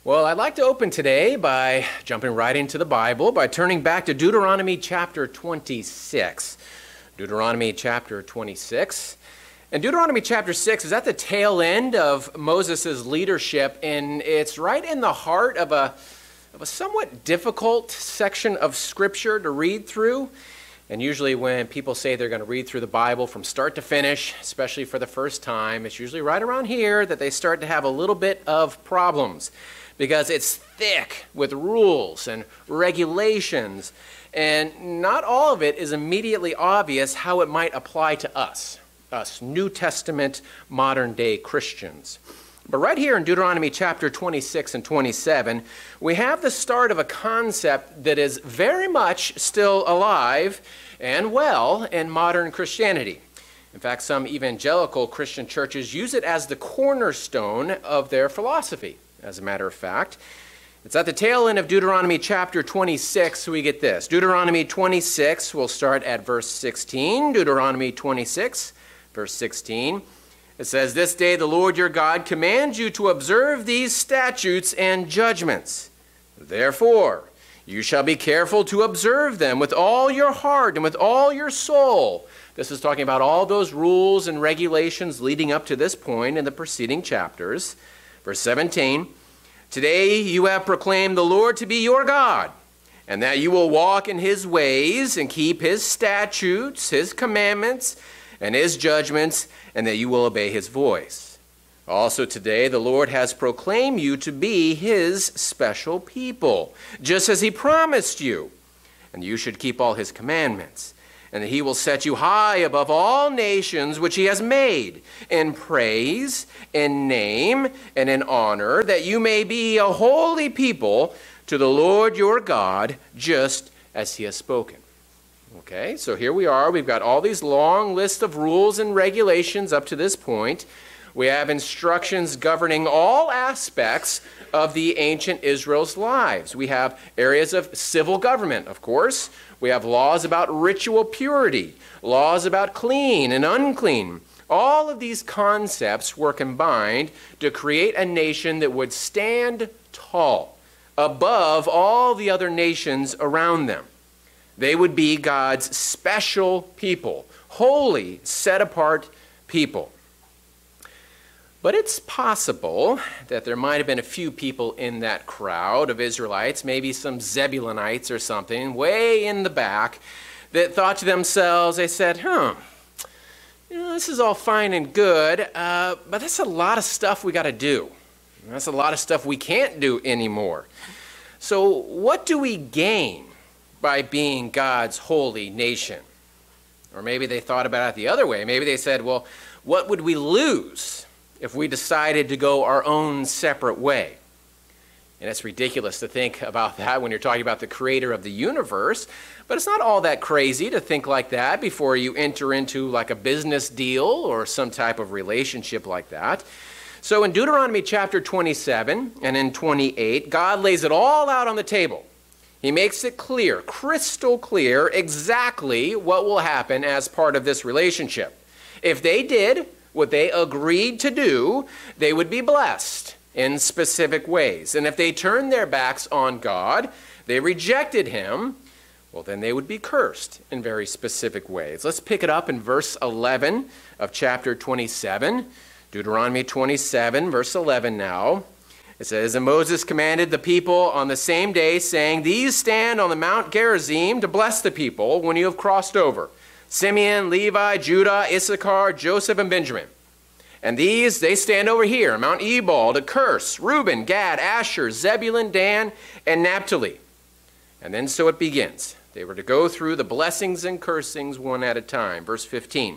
Well, I'd like to open today by jumping right into the Bible by turning back to Deuteronomy chapter 26. Deuteronomy chapter 26. And Deuteronomy chapter 6 is at the tail end of Moses' leadership, and it's right in the heart of a somewhat difficult section of Scripture to read through. And usually when people say they're going to read through the Bible from start to finish, especially for the first time, it's usually right around here that they start to have a little bit of problems, because it's thick with rules and regulations, and not all of it is immediately obvious how it might apply to us New Testament modern-day Christians. But right here in Deuteronomy chapter 26 and 27, we have the start of a concept that is very much still alive and well in modern Christianity. In fact, some evangelical Christian churches use it as the cornerstone of their philosophy. As a matter of fact, it's at the tail end of Deuteronomy chapter 26 we get this. Deuteronomy 26, we'll start at verse 16. Deuteronomy 26, verse 16. It says, "This day the Lord your God commands you to observe these statutes and judgments. Therefore, you shall be careful to observe them with all your heart and with all your soul." This is talking about all those rules and regulations leading up to this point in the preceding chapters. Verse 17, "Today you have proclaimed the Lord to be your God, and that you will walk in his ways and keep his statutes, his commandments, and his judgments, and that you will obey his voice. Also today the Lord has proclaimed you to be his special people, just as he promised you, and you should keep all his commandments. And that he will set you high above all nations which he has made, in praise, in name, and in honor, that you may be a holy people to the Lord your God, just as he has spoken." Okay, so here we are. We've got all these long lists of rules and regulations up to this point. We have instructions governing all aspects of the ancient Israel's lives. We have areas of civil government, of course. We have laws about ritual purity, laws about clean and unclean. All of these concepts were combined to create a nation that would stand tall above all the other nations around them. They would be God's special people, holy, set-apart people. But it's possible that there might have been a few people in that crowd of Israelites, maybe some Zebulonites or something, way in the back, that thought to themselves, they said, this is all fine and good, but that's a lot of stuff we got to do. That's a lot of stuff we can't do anymore. So what do we gain by being God's holy nation? Or maybe they thought about it the other way. Maybe they said, well, what would we lose if we decided to go our own separate way? And it's ridiculous to think about that when you're talking about the creator of the universe, but it's not all that crazy to think like that before you enter into like a business deal or some type of relationship like that. So in Deuteronomy chapter 27 and in 28, God lays it all out on the table. He makes it clear, crystal clear, exactly what will happen as part of this relationship. If they did what they agreed to do, they would be blessed in specific ways. And if they turned their backs on God, they rejected him, well, then they would be cursed in very specific ways. Let's pick it up in verse 11 of chapter 27. Deuteronomy 27, verse 11 now. It says, "And Moses commanded the people on the same day, saying, These stand on the Mount Gerizim to bless the people when you have crossed over. Simeon, Levi, Judah, Issachar, Joseph, and Benjamin. And these, they stand over here, Mount Ebal, to curse Reuben, Gad, Asher, Zebulun, Dan, and Naphtali." And then so it begins. They were to go through the blessings and cursings one at a time. Verse 15.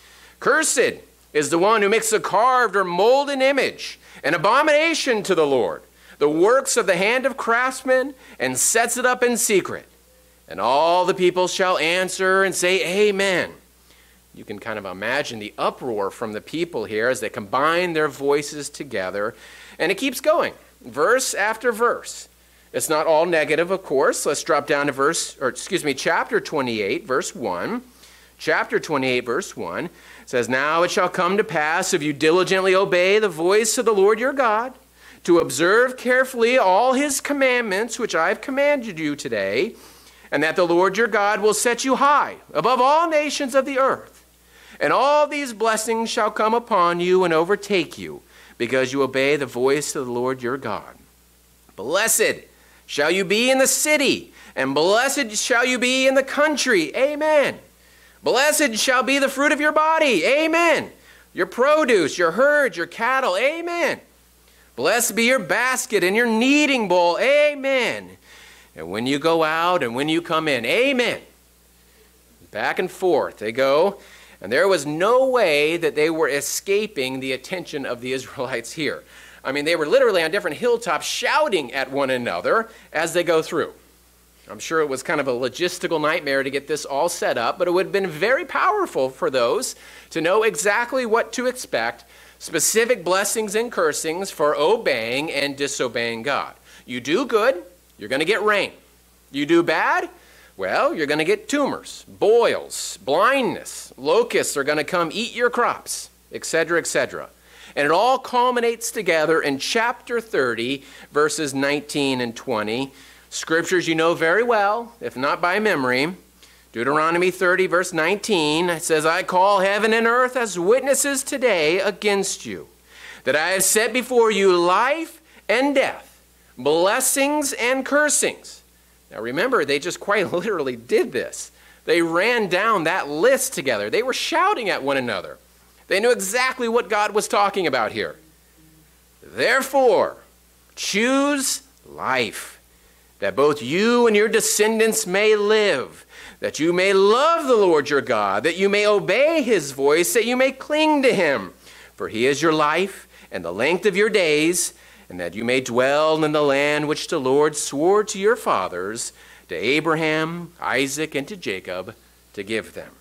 "Cursed is the one who makes a carved or molded image, an abomination to the Lord, the works of the hand of craftsmen, and sets it up in secret. And all the people shall answer and say, Amen." You can kind of imagine the uproar from the people here as they combine their voices together. And it keeps going, verse after verse. It's not all negative, of course. Let's drop down to chapter 28, verse 1. Chapter 28, verse 1 says, "Now it shall come to pass, if you diligently obey the voice of the Lord your God, to observe carefully all his commandments, which I have commanded you today, and that the Lord your God will set you high above all nations of the earth. And all these blessings shall come upon you and overtake you, because you obey the voice of the Lord your God. Blessed shall you be in the city, and blessed shall you be in the country. Amen. Blessed shall be the fruit of your body. Amen. Your produce, your herds, your cattle. Amen. Blessed be your basket and your kneading bowl. Amen. And when you go out and when you come in. Amen. Back and forth they go. And there was no way that they were escaping the attention of the Israelites here. I mean, they were literally on different hilltops shouting at one another as they go through. I'm sure it was kind of a logistical nightmare to get this all set up, but it would have been very powerful for those to know exactly what to expect, specific blessings and cursings for obeying and disobeying God. You do good, you're going to get rain. You do bad, well, you're going to get tumors, boils, blindness, locusts are going to come eat your crops, etc., etc. And it all culminates together in chapter 30, verses 19 and 20. Scriptures you know very well, if not by memory. Deuteronomy 30, verse 19, it says, I call heaven and earth as witnesses today against you, that I have set before you life and death, blessings and cursings. Now remember, they just quite literally did this. They ran down that list together. They were shouting at one another. They knew exactly what God was talking about here. Therefore, choose life, that both you and your descendants may live, that you may love the Lord your God, that you may obey his voice, that you may cling to him. For he is your life and the length of your days, and that you may dwell in the land which the Lord swore to your fathers, to Abraham, Isaac, and to Jacob, to give them.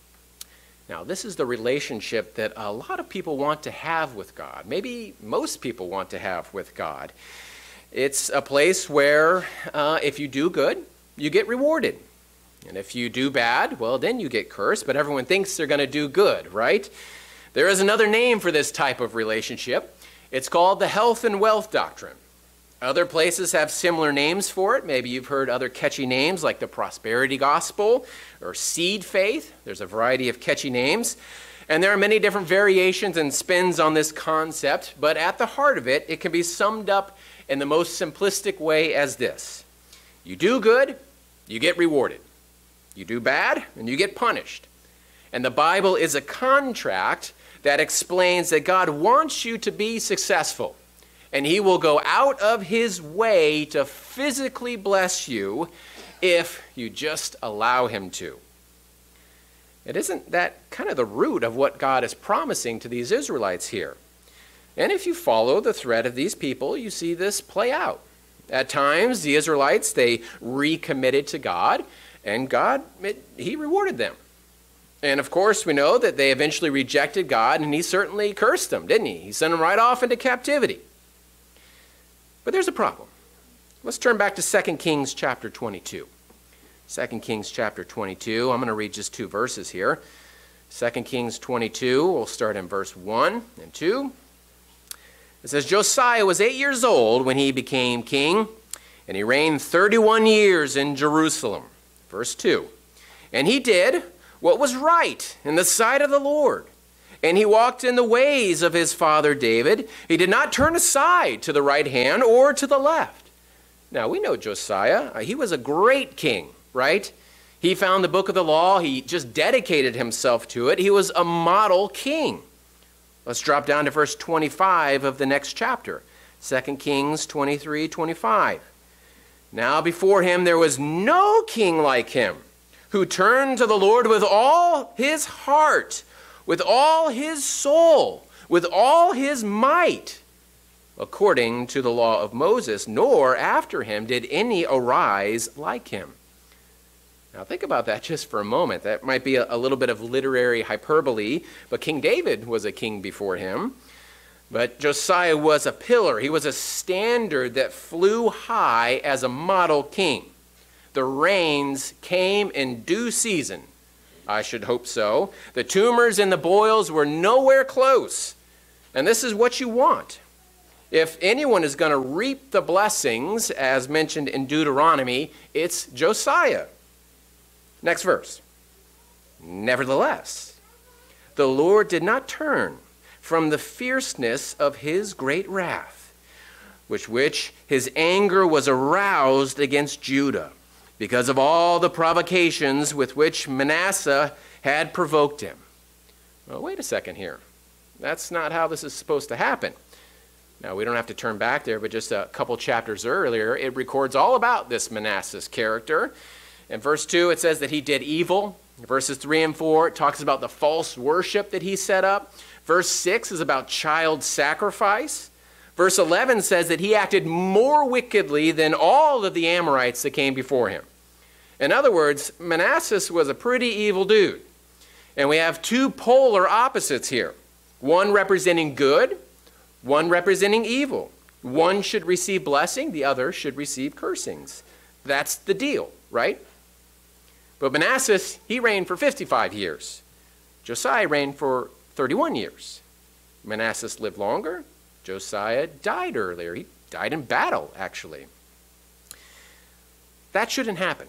Now, this is the relationship that a lot of people want to have with God. Maybe most people want to have with God. It's a place where if you do good, you get rewarded. And if you do bad, well, then you get cursed, but everyone thinks they're going to do good, right? There is another name for this type of relationship. It's called the health and wealth doctrine. Other places have similar names for it. Maybe you've heard other catchy names like the prosperity gospel or seed faith. There's a variety of catchy names. And there are many different variations and spins on this concept, but at the heart of it, it can be summed up in the most simplistic way as this. You do good, you get rewarded. You do bad, and you get punished. And the Bible is a contract that explains that God wants you to be successful, and he will go out of his way to physically bless you if you just allow him to. And isn't that kind of the root of what God is promising to these Israelites here? And if you follow the thread of these people, you see this play out. At times, the Israelites, they recommitted to God, and God, he rewarded them. And of course, we know that they eventually rejected God, and he certainly cursed them, didn't he? He sent them right off into captivity. But there's a problem. Let's turn back to 2 Kings chapter 22. 2 Kings chapter 22, I'm going to read just two verses here. 2 Kings 22, we'll start in verse 1 and 2. It says, Josiah was 8 years old when he became king, and he reigned 31 years in Jerusalem. Verse 2. And he did what was right in the sight of the Lord, and he walked in the ways of his father David. He did not turn aside to the right hand or to the left. Now, we know Josiah. He was a great king, right? He found the book of the law. He just dedicated himself to it. He was a model king. Let's drop down to verse 25 of the next chapter, 2 Kings 23:25. Now before him there was no king like him, who turned to the Lord with all his heart, with all his soul, with all his might, according to the law of Moses, nor after him did any arise like him. Now think about that just for a moment. That might be a little bit of literary hyperbole, but King David was a king before him. But Josiah was a pillar. He was a standard that flew high as a model king. The rains came in due season. I should hope so. The tumors and the boils were nowhere close. And this is what you want. If anyone is going to reap the blessings, as mentioned in Deuteronomy, it's Josiah. Next verse. Nevertheless, the Lord did not turn from the fierceness of his great wrath, with which his anger was aroused against Judah, because of all the provocations with which Manasseh had provoked him. Well, wait a second here. That's not how this is supposed to happen. Now, we don't have to turn back there, but just a couple chapters earlier, it records all about this Manasseh's character. In verse 2, it says that he did evil. In verses 3 and 4, it talks about the false worship that he set up. Verse 6 is about child sacrifice. Verse 11 says that he acted more wickedly than all of the Amorites that came before him. In other words, Manasseh was a pretty evil dude. And we have two polar opposites here. One representing good, one representing evil. One should receive blessing, the other should receive cursings. That's the deal, right? But Manasseh, he reigned for 55 years. Josiah reigned for 31 years. Manasseh lived longer. Josiah died earlier. He died in battle, actually. That shouldn't happen.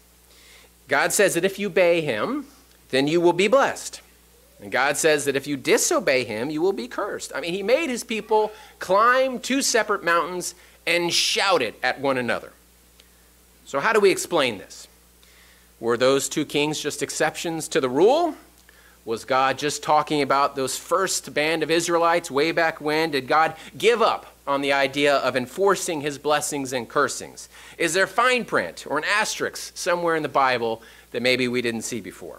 God says that if you obey him, then you will be blessed. And God says that if you disobey him, you will be cursed. I mean, he made his people climb two separate mountains and shout it at one another. So how do we explain this? Were those two kings just exceptions to the rule? Was God just talking about those first band of Israelites way back when? Did God give up on the idea of enforcing his blessings and cursings? Is there fine print or an asterisk somewhere in the Bible that maybe we didn't see before?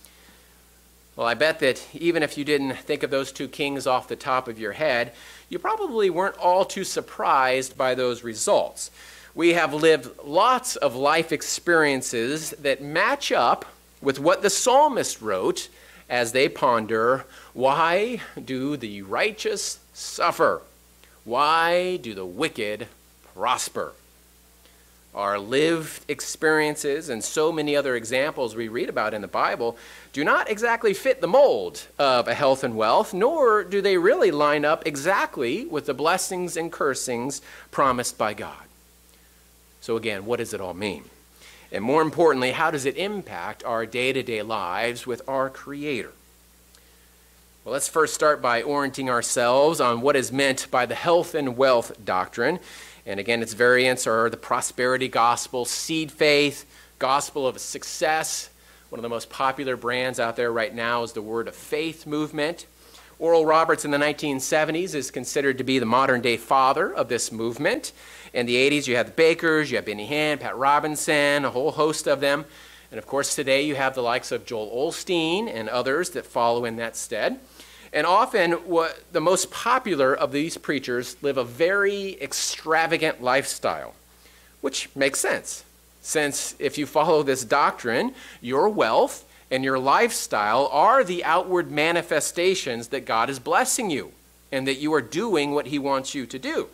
Well, I bet that even if you didn't think of those two kings off the top of your head, you probably weren't all too surprised by those results. We have lived lots of life experiences that match up with what the psalmist wrote as they ponder, why do the righteous suffer? Why do the wicked prosper? Our lived experiences and so many other examples we read about in the Bible do not exactly fit the mold of a health and wealth, nor do they really line up exactly with the blessings and cursings promised by God. So again, what does it all mean? And more importantly, how does it impact our day-to-day lives with our Creator? Well, let's first start by orienting ourselves on what is meant by the health and wealth doctrine. And again, its variants are the prosperity gospel, seed faith, gospel of success. One of the most popular brands out there right now is the Word of Faith movement. Oral Roberts in the 1970s is considered to be the modern-day father of this movement. In the 80s, you have the Bakers, you have Benny Hinn, Pat Robinson, a whole host of them. And of course, today you have the likes of Joel Osteen and others that follow in that stead. And often, the most popular of these preachers live a very extravagant lifestyle, which makes sense, since if you follow this doctrine, your wealth and your lifestyle are the outward manifestations that God is blessing you and that you are doing what he wants you to do.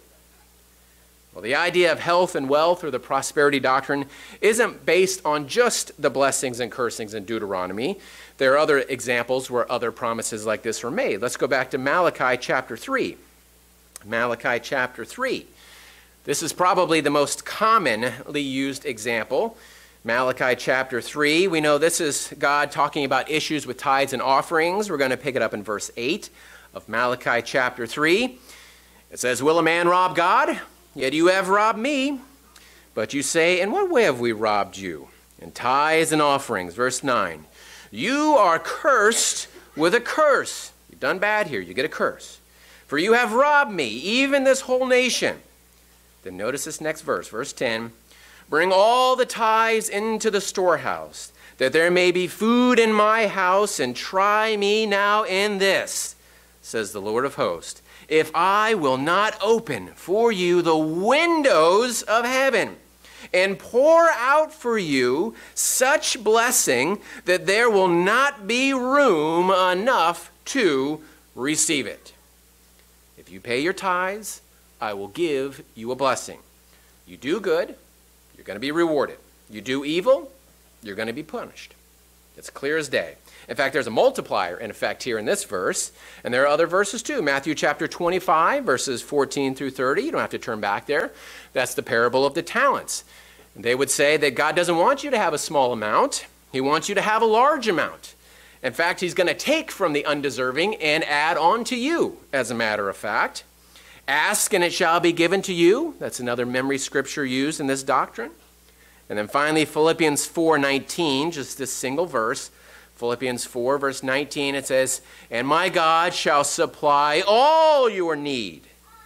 Well, the idea of health and wealth, or the prosperity doctrine, isn't based on just the blessings and cursings in Deuteronomy. There are other examples where other promises like this were made. Let's go back to Malachi chapter 3. Malachi chapter 3. This is probably the most commonly used example. Malachi chapter 3, we know this is God talking about issues with tithes and offerings. We're going to pick it up in verse 8 of Malachi chapter 3. It says, "Will a man rob God? Yet you have robbed me. But you say, in what way have we robbed you? In tithes and offerings." Verse 9, "You are cursed with a curse." You've done bad here. You get a curse. "For you have robbed me, even this whole nation." Then notice this next verse, verse 10. "Bring all the tithes into the storehouse, that there may be food in my house, and try me now in this, says the Lord of hosts, if I will not open for you the windows of heaven and pour out for you such blessing that there will not be room enough to receive it. If you pay your tithes, I will give you a blessing. You do good, you're going to be rewarded. You do evil, you're going to be punished." It's clear as day. In fact, there's a multiplier in effect here in this verse, and there are other verses too. Matthew chapter 25, verses 14 through 30. You don't have to turn back there. That's the parable of the talents. They would say that God doesn't want you to have a small amount. He wants you to have a large amount. In fact, he's going to take from the undeserving and add on to you, as a matter of fact. Ask and it shall be given to you. That's another memory scripture used in this doctrine. And then finally, Philippians 4:19, just this single verse. Philippians 4, verse 19, it says, "And my God shall supply all your need,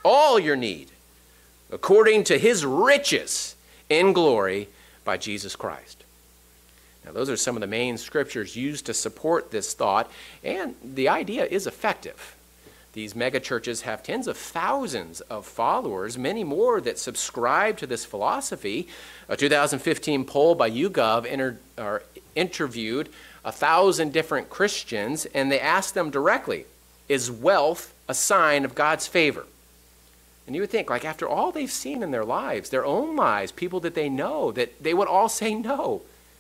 according to his riches in glory by Jesus Christ." Now, those are some of the main scriptures used to support this thought, and the idea is effective. These megachurches have tens of thousands of followers, many more that subscribe to this philosophy. A 2015 poll by YouGov interviewed 1,000 different Christians, and they asked them directly, is wealth a sign of God's favor? And you would think, like, after all they've seen in their lives, their own lives, people that they know, that they would all say no.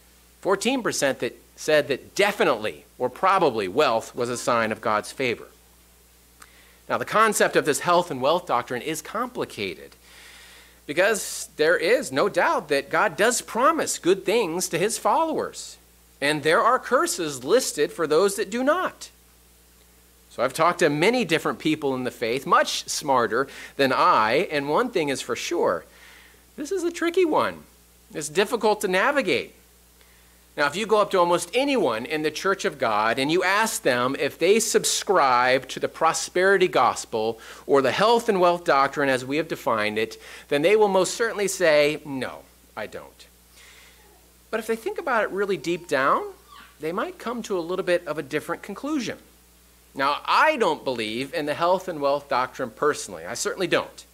14% that said that definitely or probably wealth was a sign of God's favor. Now, the concept of this health and wealth doctrine is complicated because there is no doubt that God does promise good things to his followers, and there are curses listed for those that do not. So I've talked to many different people in the faith, much smarter than I, and one thing is for sure, this is a tricky one. It's difficult to navigate. Now, if you go up to almost anyone in the Church of God and you ask them if they subscribe to the prosperity gospel or the health and wealth doctrine as we have defined it, then they will most certainly say, no, I don't. But if they think about it really deep down, they might come to a little bit of a different conclusion. Now, I don't believe in the health and wealth doctrine personally. I certainly don't.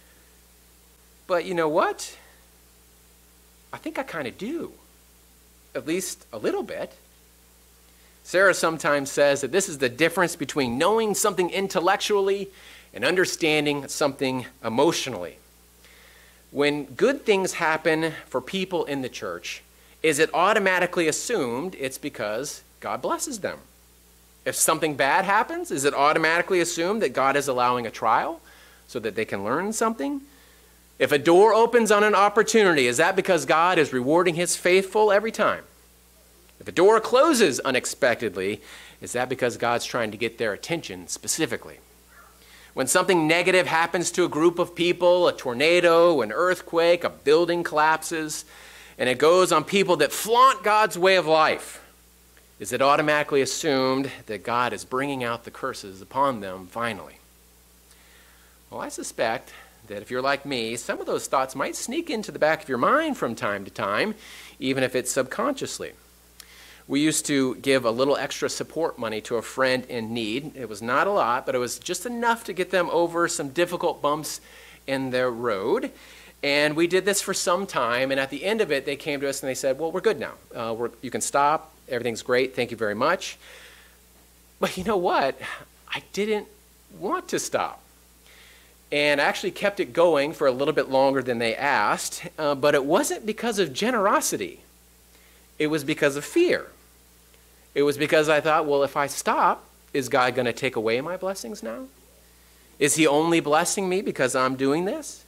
But you know what? I think I kind of do. At least a little bit. Sarah sometimes says that this is the difference between knowing something intellectually and understanding something emotionally. When good things happen for people in the church, is it automatically assumed it's because God blesses them? If something bad happens, is it automatically assumed that God is allowing a trial so that they can learn something? If a door opens on an opportunity, is that because God is rewarding his faithful every time? If a door closes unexpectedly, is that because God's trying to get their attention specifically? When something negative happens to a group of people, a tornado, an earthquake, a building collapses, and it goes on people that flaunt God's way of life, is it automatically assumed that God is bringing out the curses upon them finally? Well, I suspect that if you're like me, some of those thoughts might sneak into the back of your mind from time to time, even if it's subconsciously. We used to give a little extra support money to a friend in need. It was not a lot, but it was just enough to get them over some difficult bumps in their road. And we did this for some time, and at the end of it, they came to us and they said, well, we're good now. You can stop. Everything's great. Thank you very much. But you know what? I didn't want to stop. And I actually kept it going for a little bit longer than they asked, but it wasn't because of generosity. It was because of fear. It was because I thought, well, if I stop, is God going to take away my blessings now? Is he only blessing me because I'm doing this?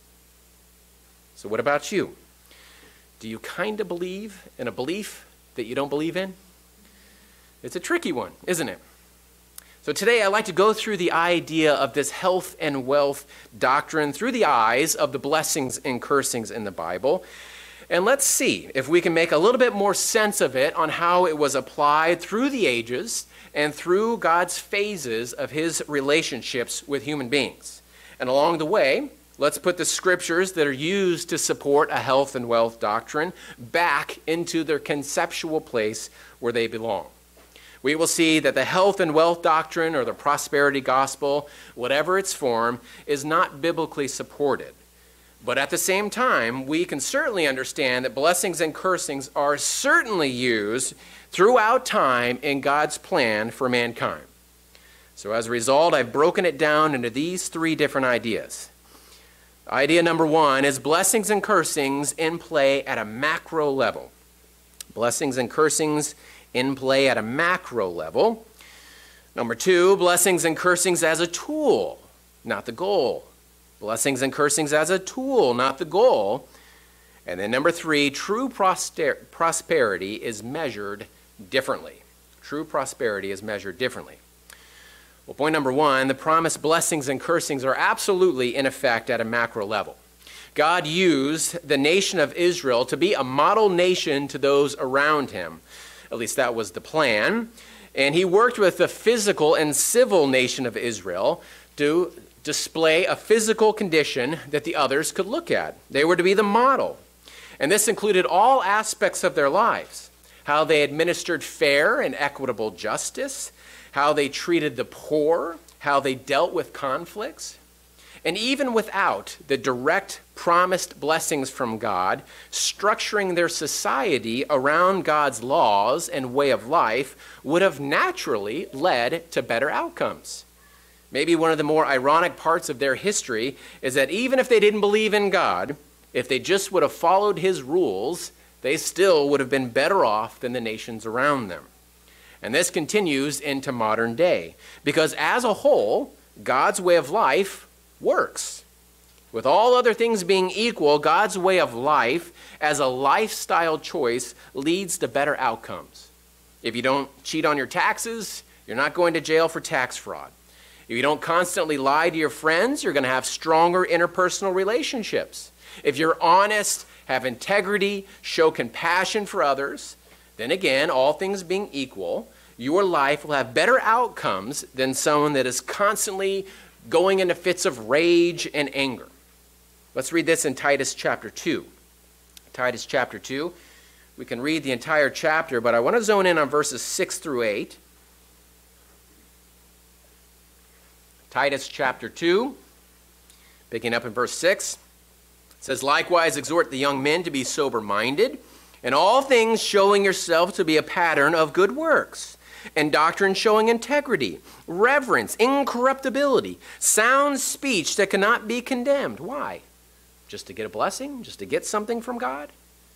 So what about you? Do you kind of believe in a belief that you don't believe in? It's a tricky one, isn't it? So today I'd like to go through the idea of this health and wealth doctrine through the eyes of the blessings and cursings in the Bible. And let's see if we can make a little bit more sense of it on how it was applied through the ages and through God's phases of his relationships with human beings. And along the way, let's put the scriptures that are used to support a health and wealth doctrine back into their conceptual place where they belong. We will see that the health and wealth doctrine or the prosperity gospel, whatever its form, is not biblically supported. But at the same time, we can certainly understand that blessings and cursings are certainly used throughout time in God's plan for mankind. So as a result, I've broken it down into these three different ideas. Idea number one is blessings and cursings in play at a macro level. Blessings and cursings in play at a macro level. Number 2, blessings and cursings as a tool, not the goal. Blessings and cursings as a tool, not the goal. And then number 3, true prosperity is measured differently. True prosperity is measured differently. Well, point number 1, the promised blessings and cursings are absolutely in effect at a macro level. God used the nation of Israel to be a model nation to those around him. At least that was the plan. And he worked with the physical and civil nation of Israel to display a physical condition that the others could look at. They were to be the model. And this included all aspects of their lives: how they administered fair and equitable justice, how they treated the poor, how they dealt with conflicts. And even without the direct promised blessings from God, structuring their society around God's laws and way of life would have naturally led to better outcomes. Maybe one of the more ironic parts of their history is that even if they didn't believe in God, if they just would have followed his rules, they still would have been better off than the nations around them. And this continues into modern day, because as a whole, God's way of life works. With all other things being equal, God's way of life as a lifestyle choice leads to better outcomes. If you don't cheat on your taxes, you're not going to jail for tax fraud. If you don't constantly lie to your friends, you're going to have stronger interpersonal relationships. If you're honest, have integrity, show compassion for others, then again, all things being equal, your life will have better outcomes than someone that is constantly going into fits of rage and anger. Let's read this in Titus chapter 2. Titus chapter 2. We can read the entire chapter, but I want to zone in on verses 6 through 8. Titus chapter 2, picking up in verse 6. It says, "Likewise exhort the young men to be sober-minded, in all things showing yourself to be a pattern of good works, and doctrine showing integrity, reverence, incorruptibility, sound speech that cannot be condemned." Why? Just to get a blessing? Just to get something from God?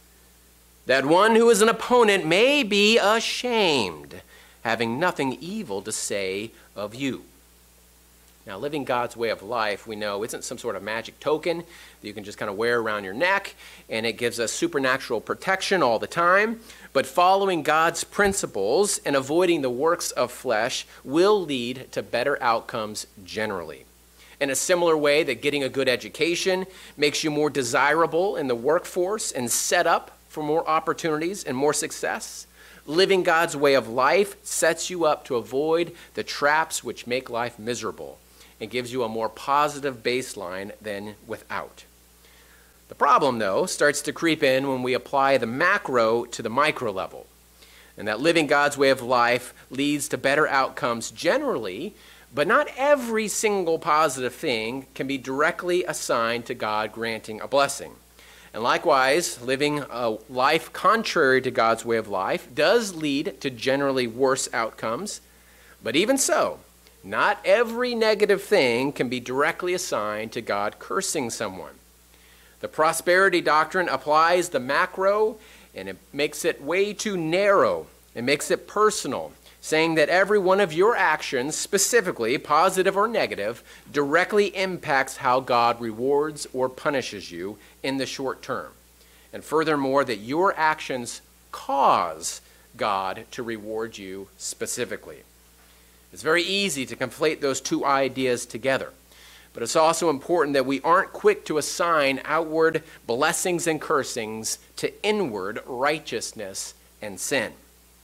"That one who is an opponent may be ashamed, having nothing evil to say of you." Now, living God's way of life, we know, isn't some sort of magic token that you can just kind of wear around your neck, and it gives us supernatural protection all the time. But following God's principles and avoiding the works of flesh will lead to better outcomes generally. In a similar way that getting a good education makes you more desirable in the workforce and set up for more opportunities and more success, living God's way of life sets you up to avoid the traps which make life miserable and gives you a more positive baseline than without. The problem, though, starts to creep in when we apply the macro to the micro level, and that living God's way of life leads to better outcomes generally, but not every single positive thing can be directly assigned to God granting a blessing. And likewise, living a life contrary to God's way of life does lead to generally worse outcomes, but even so, not every negative thing can be directly assigned to God cursing someone. The prosperity doctrine applies the macro, and it makes it way too narrow. It makes it personal, saying that every one of your actions, specifically positive or negative, directly impacts how God rewards or punishes you in the short term. And furthermore, that your actions cause God to reward you specifically. It's very easy to conflate those two ideas together. But it's also important that we aren't quick to assign outward blessings and cursings to inward righteousness and sin.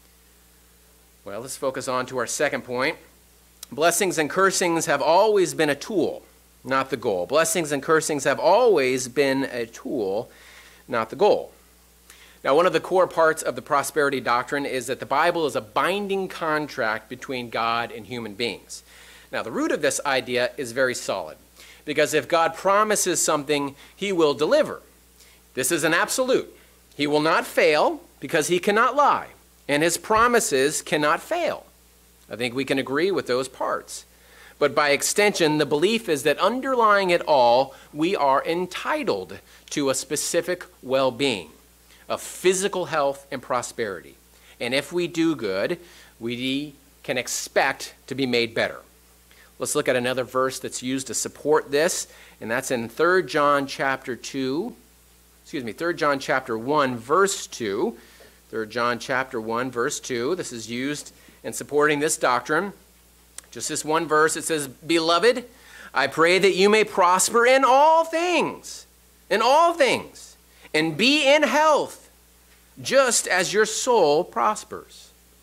Well, let's focus on to our second point. Blessings and cursings have always been a tool, not the goal. Blessings and cursings have always been a tool, not the goal. Now, one of the core parts of the prosperity doctrine is that the Bible is a binding contract between God and human beings. Now, the root of this idea is very solid, because if God promises something, he will deliver. This is an absolute. He will not fail because he cannot lie, and his promises cannot fail. I think we can agree with those parts. But by extension, the belief is that underlying it all, we are entitled to a specific well-being of physical health and prosperity. And if we do good, we can expect to be made better. Let's look at another verse that's used to support this, and that's in 3 John chapter 1, verse 2. 3 John chapter 1, verse 2. This is used in supporting this doctrine. Just this one verse, it says, "Beloved, I pray that you may prosper in all things, and be in health, just as your soul prospers."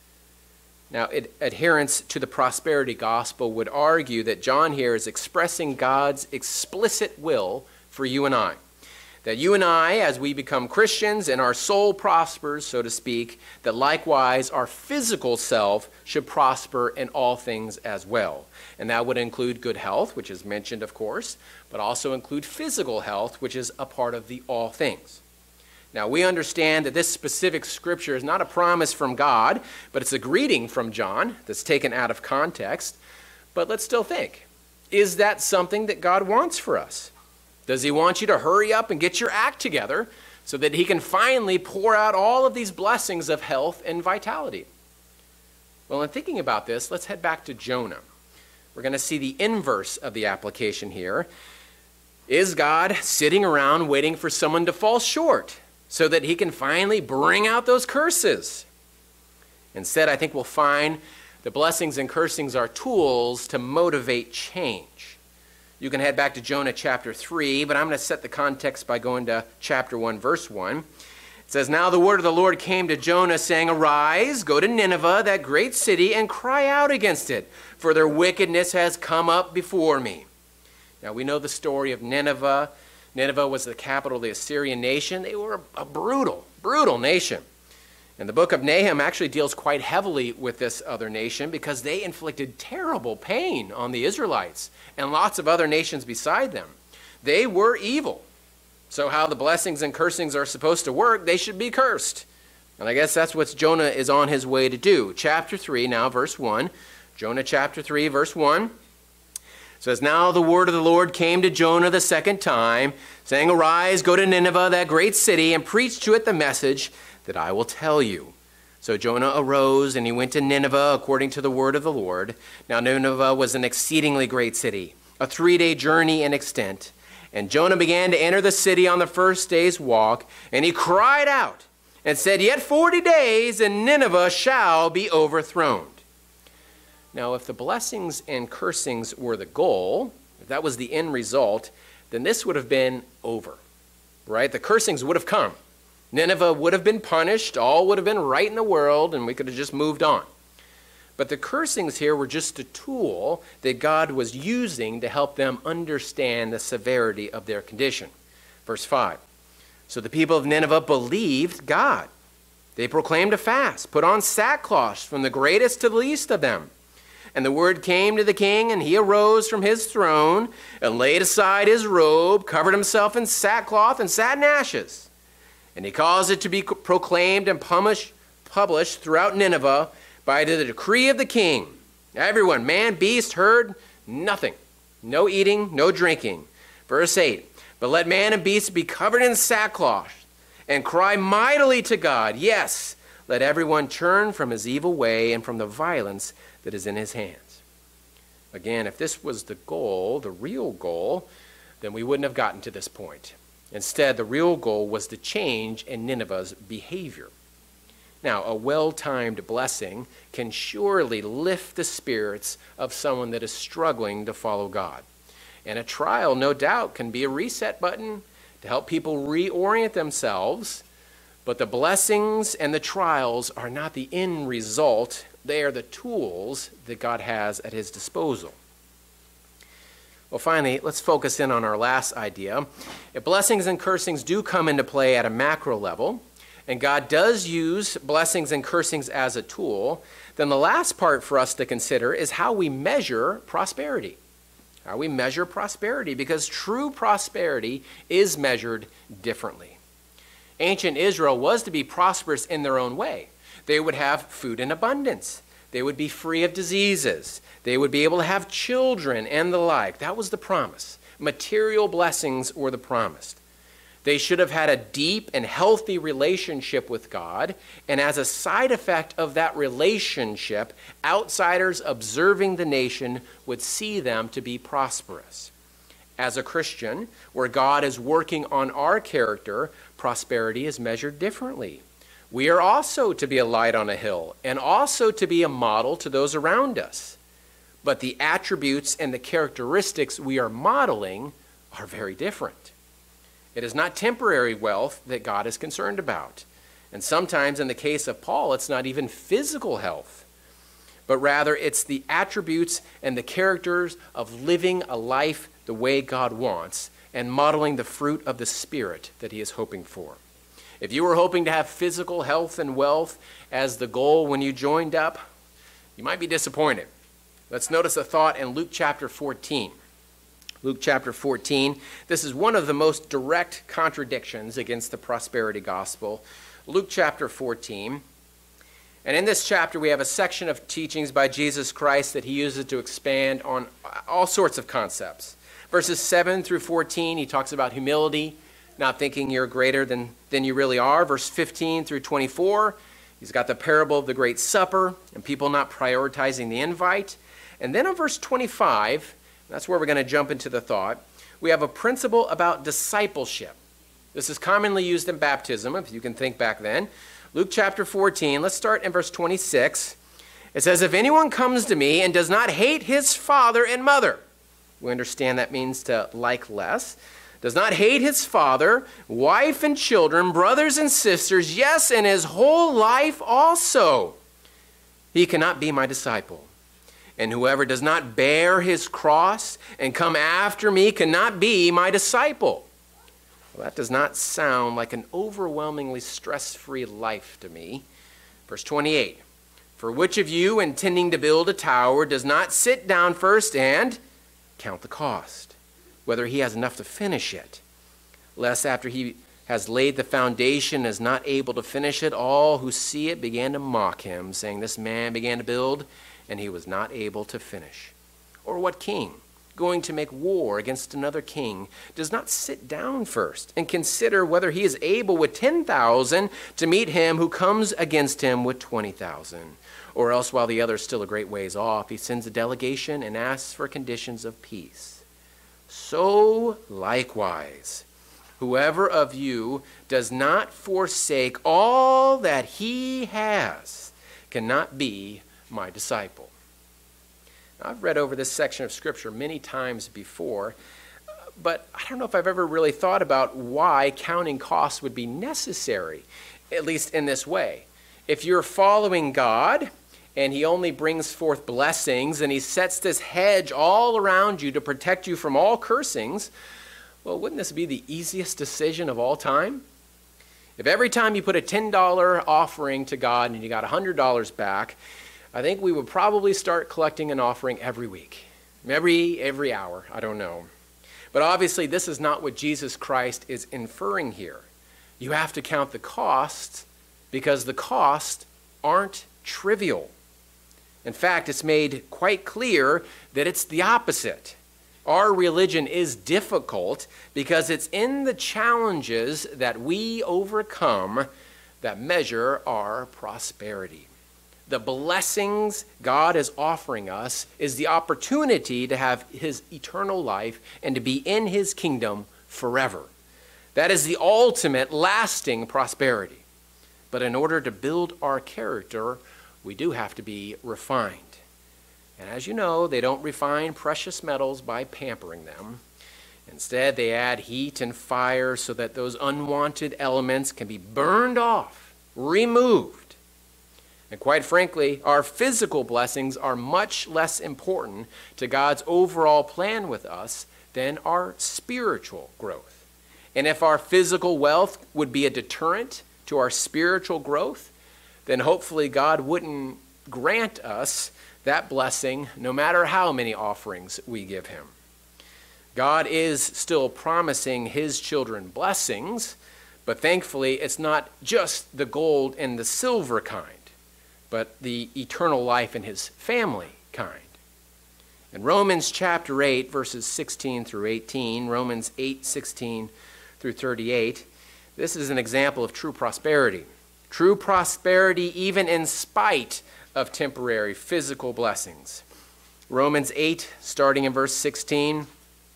Now, adherents to the prosperity gospel would argue that John here is expressing God's explicit will for you and I. That you and I, as we become Christians and our soul prospers, so to speak, that likewise our physical self should prosper in all things as well. And that would include good health, which is mentioned, of course, but also include physical health, which is a part of the all things. Now, we understand that this specific scripture is not a promise from God, but it's a greeting from John that's taken out of context. But let's still think, is that something that God wants for us? Does he want you to hurry up and get your act together so that he can finally pour out all of these blessings of health and vitality? Well, in thinking about this, let's head back to Jonah. We're going to see the inverse of the application here. Is God sitting around waiting for someone to fall short so that he can finally bring out those curses? Instead, I think we'll find the blessings and cursings are tools to motivate change. You can head back to Jonah chapter 3, but I'm going to set the context by going to chapter 1, verse 1. It says, "Now the word of the Lord came to Jonah, saying, Arise, go to Nineveh, that great city, and cry out against it, for their wickedness has come up before me." Now we know the story of Nineveh. Nineveh was the capital of the Assyrian nation. They were a brutal, brutal nation. And the book of Nahum actually deals quite heavily with this other nation because they inflicted terrible pain on the Israelites and lots of other nations beside them. They were evil. So how the blessings and cursings are supposed to work, they should be cursed. And I guess that's what Jonah is on his way to do. Chapter 3, now verse 1. Jonah chapter 3, verse 1. Says, "Now the word of the Lord came to Jonah the second time, saying, Arise, go to Nineveh, that great city, and preach to it the message that I will tell you. So Jonah arose, and he went to Nineveh according to the word of the Lord. Now Nineveh was an exceedingly great city, a 3-day journey in extent. And Jonah began to enter the city on the first day's walk, and he cried out and said, Yet 40 days, and Nineveh shall be overthrown." Now, if the blessings and cursings were the goal, if that was the end result, then this would have been over, right? The cursings would have come. Nineveh would have been punished, all would have been right in the world, and we could have just moved on. But the cursings here were just a tool that God was using to help them understand the severity of their condition. Verse 5, "So the people of Nineveh believed God. They proclaimed a fast, put on sackcloth from the greatest to the least of them. And the word came to the king, and he arose from his throne and laid aside his robe, covered himself in sackcloth, and sat in ashes. And he caused it to be proclaimed and published throughout Nineveh by the decree of the king. Everyone, man, beast, herd, nothing. No eating, no drinking." Verse 8, "But let man and beast be covered in sackcloth and cry mightily to God. Yes, let everyone turn from his evil way and from the violence that is in his hands." Again, if this was the goal, the real goal, then we wouldn't have gotten to this point. Instead, the real goal was to change in Nineveh's behavior. Now, a well-timed blessing can surely lift the spirits of someone that is struggling to follow God. And a trial, no doubt, can be a reset button to help people reorient themselves. But the blessings and the trials are not the end result. They are the tools that God has at his disposal. Well, finally, let's focus in on our last idea. If blessings and cursings do come into play at a macro level, and God does use blessings and cursings as a tool, then the last part for us to consider is how we measure prosperity. How we measure prosperity, because true prosperity is measured differently. Ancient Israel was to be prosperous in their own way. They would have food in abundance. They would be free of diseases. They would be able to have children and the like. That was the promise. Material blessings were the promise. They should have had a deep and healthy relationship with God, and as a side effect of that relationship, outsiders observing the nation would see them to be prosperous. As a Christian, where God is working on our character, prosperity is measured differently. We are also to be a light on a hill and also to be a model to those around us. But the attributes and the characteristics we are modeling are very different. It is not temporary wealth that God is concerned about. And sometimes in the case of Paul, it's not even physical health, but rather it's the attributes and the characters of living a life the way God wants and modeling the fruit of the Spirit that he is hoping for. If you were hoping to have physical health and wealth as the goal when you joined up, you might be disappointed. Let's notice a thought in Luke chapter 14. Luke chapter 14, this is one of the most direct contradictions against the prosperity gospel. Luke chapter 14. And in this chapter, we have a section of teachings by Jesus Christ that he uses to expand on all sorts of concepts. Verses 7 through 14, he talks about humility, not thinking you're greater than you really are. Verse 15 through 24, he's got the parable of the Great Supper and people not prioritizing the invite. And then in verse 25, that's where we're going to jump into the thought, we have a principle about discipleship. This is commonly used in baptism, if you can think back then. Luke chapter 14, let's start in verse 26. It says, if anyone comes to me and does not hate his father and mother, we understand that means to like less, does not hate his father, wife and children, brothers and sisters, yes, and his whole life also, he cannot be my disciple. And whoever does not bear his cross and come after me cannot be my disciple. Well, that does not sound like an overwhelmingly stress-free life to me. Verse 28, for which of you intending to build a tower does not sit down first and count the cost, whether he has enough to finish it, lest after he has laid the foundation and is not able to finish it, all who see it began to mock him, saying, this man began to build and he was not able to finish. Or what king, going to make war against another king, does not sit down first and consider whether he is able with 10,000 to meet him who comes against him with 20,000? Or else, while the other is still a great ways off, he sends a delegation and asks for conditions of peace. So likewise, whoever of you does not forsake all that he has cannot be my disciple. Now, I've read over this section of Scripture many times before, but I don't know if I've ever really thought about why counting costs would be necessary, at least in this way. If you're following God and he only brings forth blessings and he sets this hedge all around you to protect you from all cursings, well, wouldn't this be the easiest decision of all time? If every time you put a $10 offering to God and you got $100 back, I think we would probably start collecting an offering every week, every hour, I don't know. But obviously this is not what Jesus Christ is inferring here. You have to count the costs because the costs aren't trivial. In fact, it's made quite clear that it's the opposite. Our religion is difficult because it's in the challenges that we overcome that measure our prosperity. The blessings God is offering us is the opportunity to have his eternal life and to be in his kingdom forever. That is the ultimate lasting prosperity. But in order to build our character, we do have to be refined. And as you know, they don't refine precious metals by pampering them. Instead, they add heat and fire so that those unwanted elements can be burned off, removed. And quite frankly, our physical blessings are much less important to God's overall plan with us than our spiritual growth. And if our physical wealth would be a deterrent to our spiritual growth, then hopefully God wouldn't grant us that blessing no matter how many offerings we give him. God is still promising his children blessings, but thankfully it's not just the gold and the silver kind, but the eternal life in his family kind. In Romans chapter 8, verses 16 through 18, Romans 8:16 through 38, this is an example of true prosperity. True prosperity even in spite of temporary physical blessings. Romans 8, starting in verse 16,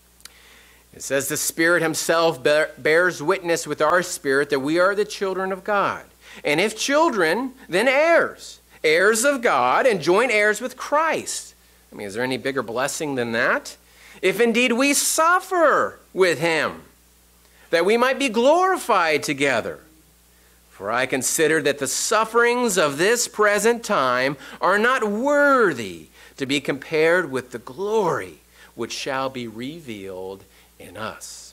it says, "The Spirit himself bears witness with our spirit that we are the children of God. And if children, then heirs, heirs of God and joint heirs with Christ." I mean, is there any bigger blessing than that? "If indeed we suffer with him, that we might be glorified together. For I consider that the sufferings of this present time are not worthy to be compared with the glory which shall be revealed in us."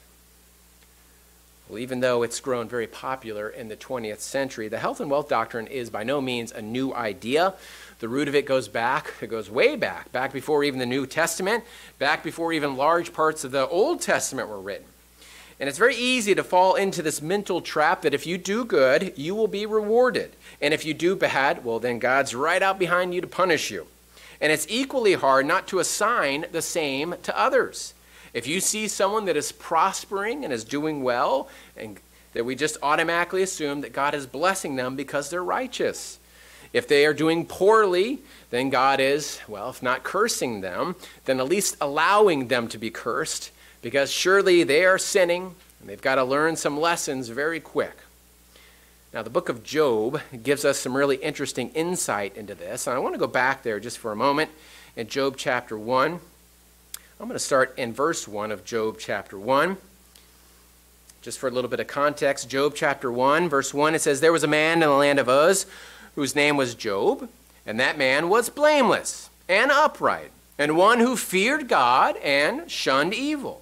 Well, even though it's grown very popular in the 20th century, the health and wealth doctrine is by no means a new idea. The root of it goes way back before even the New Testament, back before even large parts of the Old Testament were written. And it's very easy to fall into this mental trap that if you do good, you will be rewarded. And if you do bad, well, then God's right out behind you to punish you. And it's equally hard not to assign the same to others. If you see someone that is prospering and is doing well, and that we just automatically assume that God is blessing them because they're righteous. If they are doing poorly, then God is, well, if not cursing them, then at least allowing them to be cursed, because surely they are sinning, and they've got to learn some lessons very quick. Now, the book of Job gives us some really interesting insight into this, and I want to go back there just for a moment in Job chapter 1. I'm going to start in verse 1 of Job chapter 1. Just for a little bit of context, Job chapter 1, verse 1, it says, "There was a man in the land of Uz whose name was Job, and that man was blameless and upright, and one who feared God and shunned evil."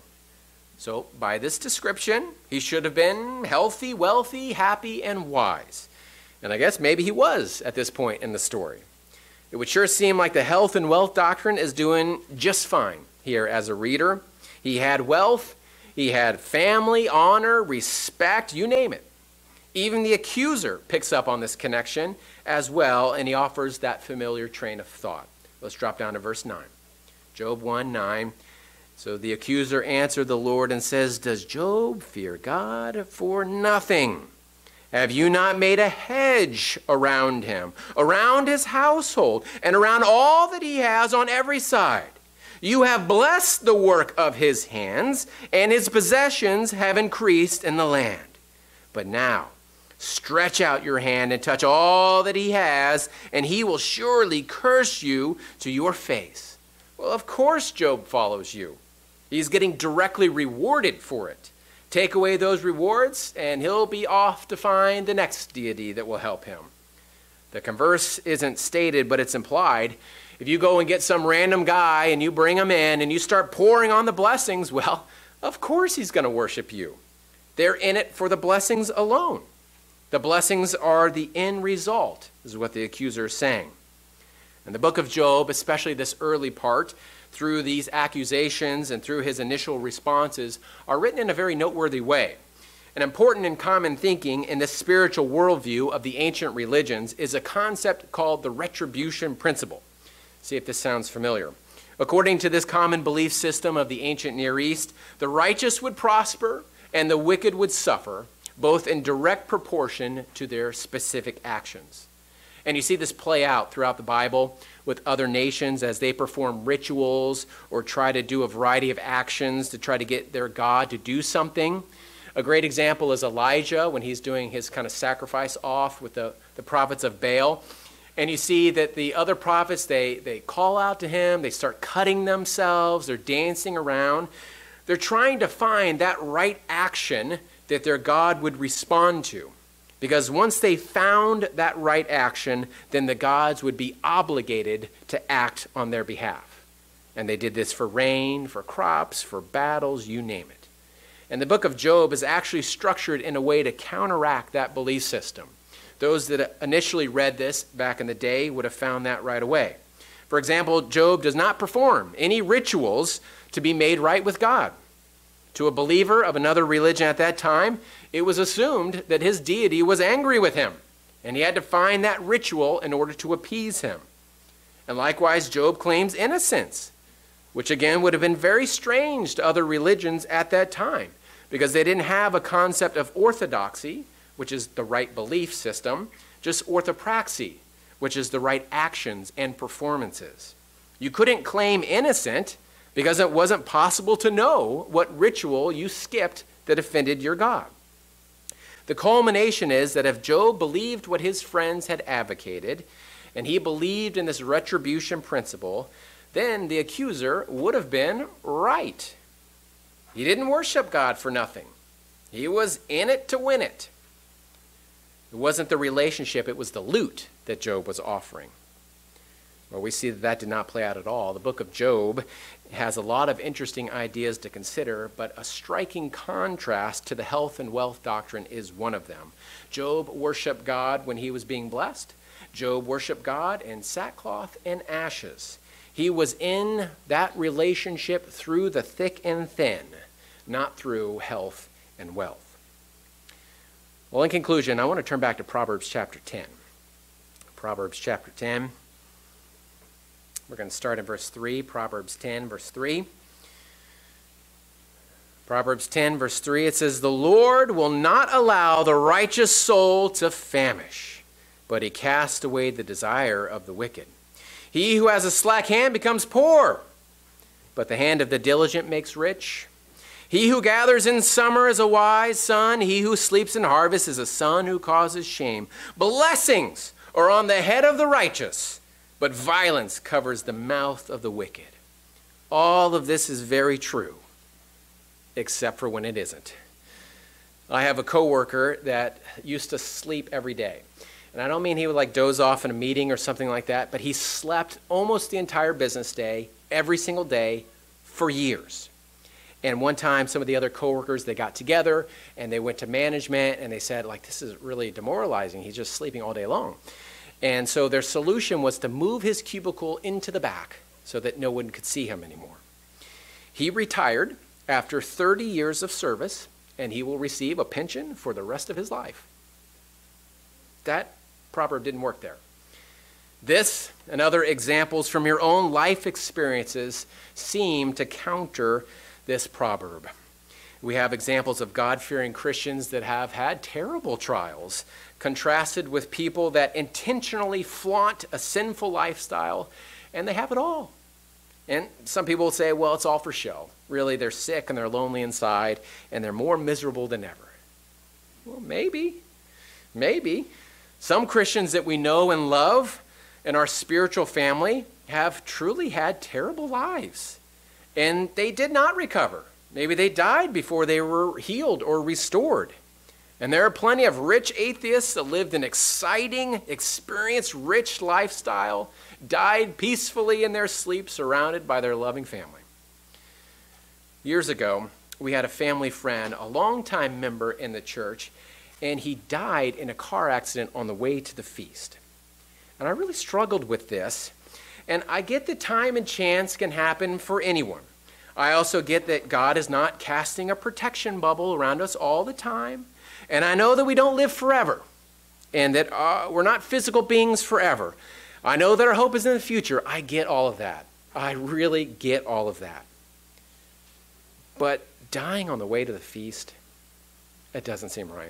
So by this description, he should have been healthy, wealthy, happy, and wise. And I guess maybe he was at this point in the story. It would sure seem like the health and wealth doctrine is doing just fine here as a reader. He had wealth, he had family, honor, respect, you name it. Even the accuser picks up on this connection as well, and he offers that familiar train of thought. Let's drop down to verse 9. Job 1:9. "So the accuser answered the Lord and says, 'Does Job fear God for nothing? Have you not made a hedge around him, around his household, and around all that he has on every side? You have blessed the work of his hands, and his possessions have increased in the land. But now stretch out your hand and touch all that he has, and he will surely curse you to your face.'" Well, of course Job follows you. He's getting directly rewarded for it. Take away those rewards, and he'll be off to find the next deity that will help him. The converse isn't stated, but it's implied. If you go and get some random guy and you bring him in and you start pouring on the blessings, well, of course he's going to worship you. They're in it for the blessings alone. The blessings are the end result, is what the accuser is saying. And the book of Job, especially this early part, through these accusations and through his initial responses, are written in a very noteworthy way. An important and common thinking in the spiritual worldview of the ancient religions is a concept called the retribution principle. See if this sounds familiar. According to this common belief system of the ancient Near East, the righteous would prosper and the wicked would suffer, both in direct proportion to their specific actions. And you see this play out throughout the Bible with other nations as they perform rituals or try to do a variety of actions to try to get their God to do something. A great example is Elijah when he's doing his kind of sacrifice off with the prophets of Baal. And you see that the other prophets, they call out to him, they start cutting themselves, they're dancing around. They're trying to find that right action that their God would respond to. Because once they found that right action, then the gods would be obligated to act on their behalf. And they did this for rain, for crops, for battles, you name it. And the book of Job is actually structured in a way to counteract that belief system. Those that initially read this back in the day would have found that right away. For example, Job does not perform any rituals to be made right with God. To a believer of another religion at that time, it was assumed that his deity was angry with him, and he had to find that ritual in order to appease him. And likewise, Job claims innocence, which again would have been very strange to other religions at that time, because they didn't have a concept of orthodoxy, which is the right belief system, just orthopraxy, which is the right actions and performances. You couldn't claim innocent because it wasn't possible to know what ritual you skipped that offended your God. The culmination is that if Job believed what his friends had advocated, and he believed in this retribution principle, then the accuser would have been right. He didn't worship God for nothing. He was in it to win it. It wasn't the relationship, it was the loot that Job was offering. Well, we see that that did not play out at all. The book of Job has a lot of interesting ideas to consider, but a striking contrast to the health and wealth doctrine is one of them. Job worshiped God when he was being blessed. Job worshiped God in sackcloth and ashes. He was in that relationship through the thick and thin, not through health and wealth. Well, in conclusion, I want to turn back to Proverbs chapter 10. Proverbs chapter 10. We're going to start in verse 3, Proverbs 10, verse 3. Proverbs 10, verse 3, it says, "The Lord will not allow the righteous soul to famish, but he casts away the desire of the wicked. He who has a slack hand becomes poor, but the hand of the diligent makes rich. He who gathers in summer is a wise son. He who sleeps in harvest is a son who causes shame. Blessings are on the head of the righteous, but violence covers the mouth of the wicked." All of this is very true, except for when it isn't. I have a coworker that used to sleep every day. And I don't mean he would like doze off in a meeting or something like that, but he slept almost the entire business day, every single day, for years. And one time, some of the other coworkers, they got together and they went to management and they said, like, this is really demoralizing. He's just sleeping all day long. And so their solution was to move his cubicle into the back so that no one could see him anymore. He retired after 30 years of service, and he will receive a pension for the rest of his life. That proverb didn't work there. This and other examples from your own life experiences seem to counter this proverb. We have examples of God-fearing Christians that have had terrible trials, contrasted with people that intentionally flaunt a sinful lifestyle, and they have it all. And some people will say, well, it's all for show. Really, they're sick and they're lonely inside, and they're more miserable than ever. Well, maybe. Some Christians that we know and love in our spiritual family have truly had terrible lives, and they did not recover. Maybe they died before they were healed or restored. And there are plenty of rich atheists that lived an exciting, experience-rich lifestyle, died peacefully in their sleep, surrounded by their loving family. Years ago, we had a family friend, a longtime member in the church, and he died in a car accident on the way to the feast. And I really struggled with this. And I get that time and chance can happen for anyone. I also get that God is not casting a protection bubble around us all the time. And I know that we don't live forever, and that we're not physical beings forever. I know that our hope is in the future. I get all of that. I really get all of that. But dying on the way to the feast, it doesn't seem right.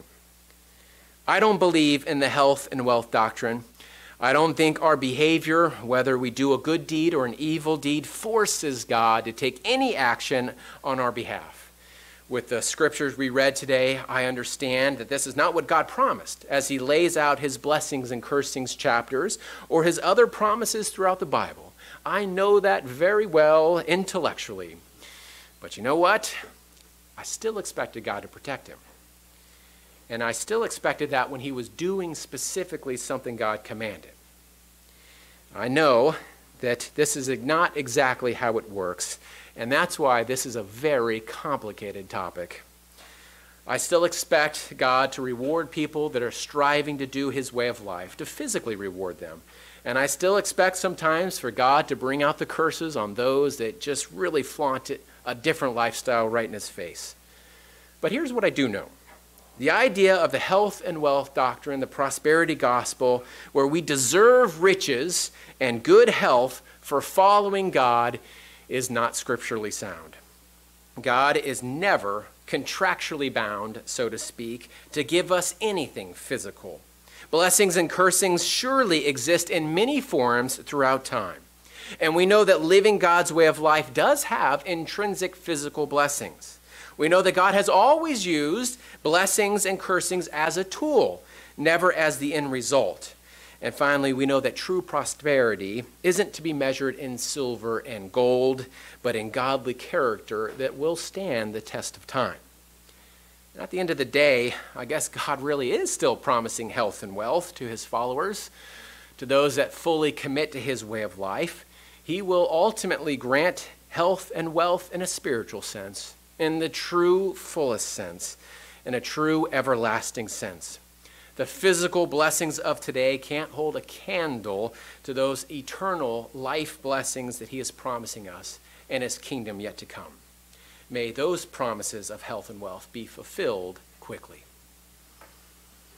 I don't believe in the health and wealth doctrine. I don't think our behavior, whether we do a good deed or an evil deed, forces God to take any action on our behalf. With the scriptures we read today, I understand that this is not what God promised as he lays out his blessings and cursings chapters or his other promises throughout the Bible. I know that very well intellectually. But you know what? I still expected God to protect him. And I still expected that when he was doing specifically something God commanded. I know that this is not exactly how it works, and that's why this is a very complicated topic. I still expect God to reward people that are striving to do his way of life, to physically reward them. And I still expect sometimes for God to bring out the curses on those that just really flaunt a different lifestyle right in his face. But here's what I do know. The idea of the health and wealth doctrine, the prosperity gospel, where we deserve riches and good health for following God, is not scripturally sound. God is never contractually bound, so to speak, to give us anything physical. Blessings and cursings surely exist in many forms throughout time. And we know that living God's way of life does have intrinsic physical blessings. We know that God has always used blessings and cursings as a tool, never as the end result. And finally, we know that true prosperity isn't to be measured in silver and gold, but in godly character that will stand the test of time. And at the end of the day, I guess God really is still promising health and wealth to his followers. To those that fully commit to his way of life, he will ultimately grant health and wealth in a spiritual sense, in the true fullest sense, in a true everlasting sense. The physical blessings of today can't hold a candle to those eternal life blessings that he is promising us in his kingdom yet to come. May those promises of health and wealth be fulfilled quickly.